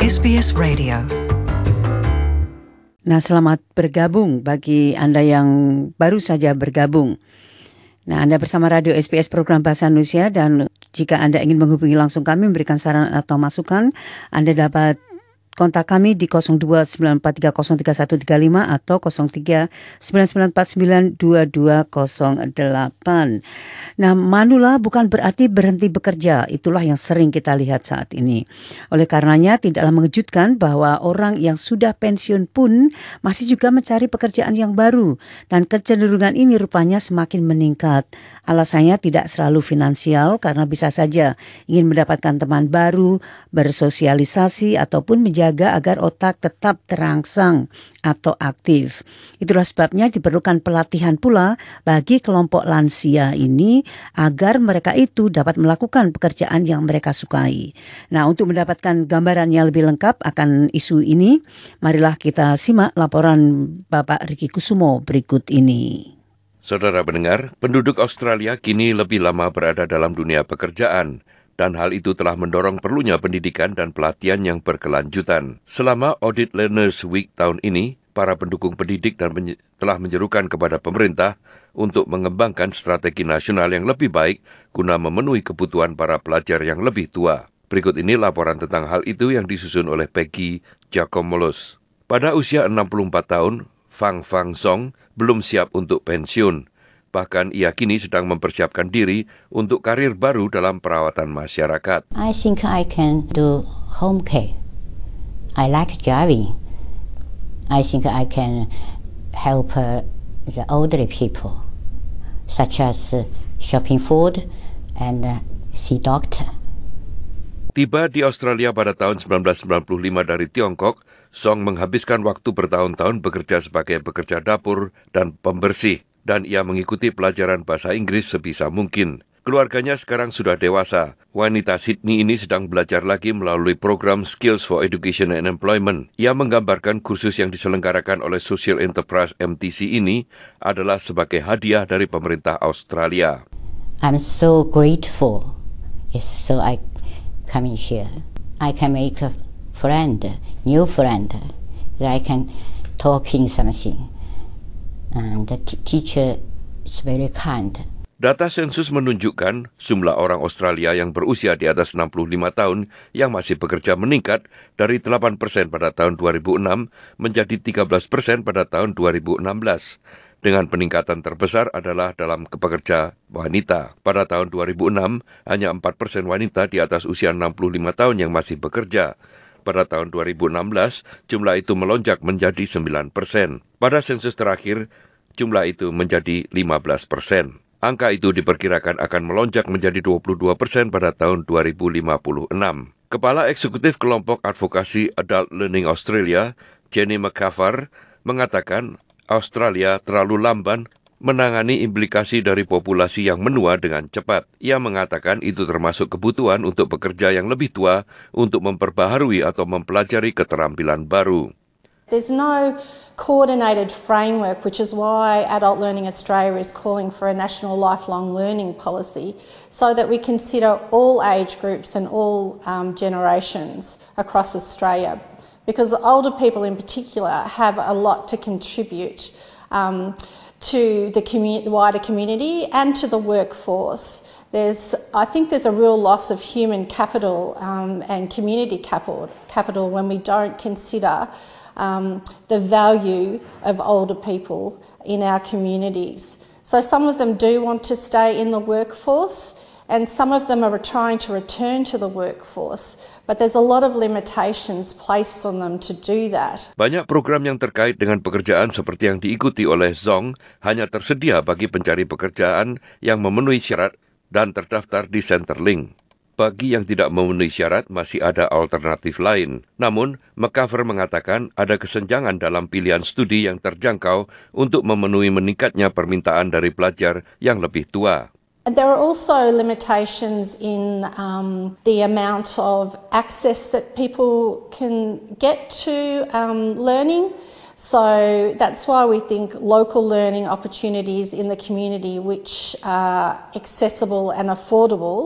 SBS Radio. Nah, selamat bergabung bagi Anda yang baru saja bergabung. Nah, Anda bersama Radio SBS Program Bahasa Indonesia, dan jika Anda ingin menghubungi langsung kami, memberikan saran atau masukan, Anda dapat kontak kami di 0294303135 atau 0399492208. Nah, manula bukan berarti berhenti bekerja. Itulah yang sering kita lihat saat ini. Oleh karenanya, tidaklah mengejutkan bahwa orang yang sudah pensiun pun masih juga mencari pekerjaan yang baru. Dan kecenderungan ini rupanya semakin meningkat. Alasannya tidak selalu finansial, karena bisa saja ingin mendapatkan teman baru, bersosialisasi, ataupun menjaga agar otak tetap terangsang atau aktif. Itulah sebabnya diperlukan pelatihan pula bagi kelompok lansia ini agar mereka itu dapat melakukan pekerjaan yang mereka sukai. Nah, untuk mendapatkan gambaran yang lebih lengkap akan isu ini, marilah kita simak laporan Bapak Riki Kusumo berikut ini. Saudara pendengar, penduduk Australia kini lebih lama berada dalam dunia pekerjaan, dan hal itu telah mendorong perlunya pendidikan dan pelatihan yang berkelanjutan. Selama Audit Learners Week tahun ini, para pendukung pendidik telah menyerukan kepada pemerintah untuk mengembangkan strategi nasional yang lebih baik guna memenuhi kebutuhan para pelajar yang lebih tua. Berikut ini laporan tentang hal itu yang disusun oleh Peggy Giacomolos. Pada usia 64 tahun, Fang Song belum siap untuk pensiun. Bahkan ia kini sedang mempersiapkan diri untuk karir baru dalam perawatan masyarakat. I think I can do home care. I like driving. I think I can help the older people, such as shopping food and see doctor. Tiba di Australia pada tahun 1995 dari Tiongkok, Song menghabiskan waktu bertahun-tahun bekerja sebagai pekerja dapur dan pembersih, dan ia mengikuti pelajaran bahasa Inggris sebisa mungkin. Keluarganya sekarang sudah dewasa. Wanita Sydney ini sedang belajar lagi melalui program Skills for Education and Employment. Ia menggambarkan kursus yang diselenggarakan oleh Social Enterprise MTC ini adalah sebagai hadiah dari pemerintah Australia. I'm so grateful. Yes, so I come in here. I can make a friend, new friend, that I can talk in something. And the teacher is very kind. Data sensus menunjukkan jumlah orang Australia yang berusia di atas 65 tahun yang masih bekerja meningkat dari 8% pada tahun 2006 menjadi 13% pada tahun 2016. Dengan peningkatan terbesar adalah dalam pekerja wanita. Pada tahun 2006, hanya 4% wanita di atas usia 65 tahun yang masih bekerja. Pada tahun 2016, jumlah itu melonjak menjadi 9%. Pada sensus terakhir, jumlah itu menjadi 15%. Angka itu diperkirakan akan melonjak menjadi 22% pada tahun 2056. Kepala Eksekutif Kelompok Advokasi Adult Learning Australia, Jenny McCaffar, mengatakan Australia terlalu lamban menangani implikasi dari populasi yang menua dengan cepat. Ia mengatakan itu termasuk kebutuhan untuk pekerja yang lebih tua untuk memperbaharui atau mempelajari keterampilan baru. There's no coordinated framework, which is why Adult Learning Australia is calling for a national lifelong learning policy so that we consider all age groups and all generations across Australia. Because older people in particular have a lot to contribute to the wider community and to the workforce. I think there's a real loss of human capital and community capital when we don't consider the value of older people in our communities. So some of them do want to stay in the workforce, and some of them are trying to return to the workforce, but there's a lot of limitations placed on them to do that. Banyak program yang terkait dengan pekerjaan seperti yang diikuti oleh Zong hanya tersedia bagi pencari pekerjaan yang memenuhi syarat dan terdaftar di Centrelink. Bagi yang tidak memenuhi syarat, masih ada alternatif lain. Namun, McCaffar mengatakan ada kesenjangan dalam pilihan studi yang terjangkau untuk memenuhi meningkatnya permintaan dari pelajar yang lebih tua. There are also limitations in the amount of access that people can get to learning. So that's why we think local learning opportunities in the community which are accessible and affordable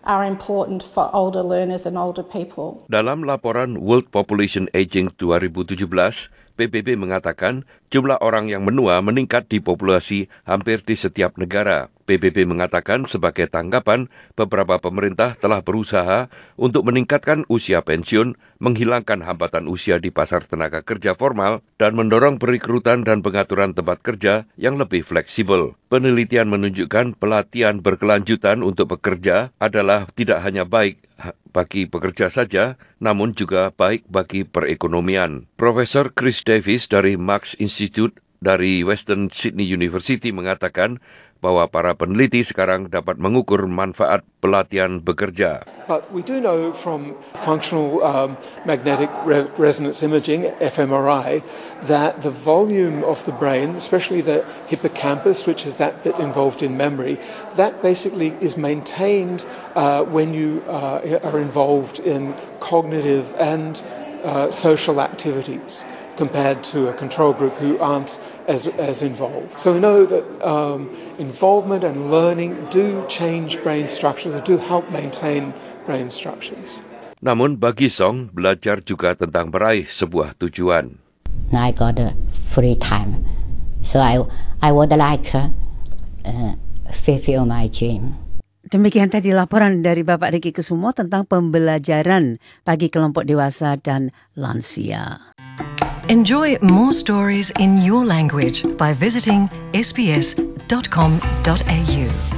are important for older learners and older people. Dalam laporan World Population Aging 2017, PBB mengatakan jumlah orang yang menua meningkat di populasi hampir di setiap negara. PBB mengatakan sebagai tanggapan, beberapa pemerintah telah berusaha untuk meningkatkan usia pensiun, menghilangkan hambatan usia di pasar tenaga kerja formal, dan mendorong perekrutan dan pengaturan tempat kerja yang lebih fleksibel. Penelitian menunjukkan pelatihan berkelanjutan untuk pekerja adalah tidak hanya baik bagi pekerja saja, namun juga baik bagi perekonomian. Profesor Chris Davis dari Max Institute dari Western Sydney University mengatakan bahwa para peneliti sekarang dapat mengukur manfaat pelatihan bekerja. But we do know from functional magnetic resonance imaging, fMRI, that the volume of the brain, especially the hippocampus, which is that bit involved in memory, that basically is maintained when you are involved in cognitive and social activities, compared to a control group who aren't as involved. So we know that involvement and learning do change brain structures, do help maintain brain structures. Namun bagi Song, belajar juga tentang meraih sebuah tujuan. I got a free time, so I would like fulfill my dream. Demikian tadi laporan dari Bapak Riki Kusumo tentang pembelajaran bagi kelompok dewasa dan lansia. Enjoy more stories in your language by visiting sbs.com.au.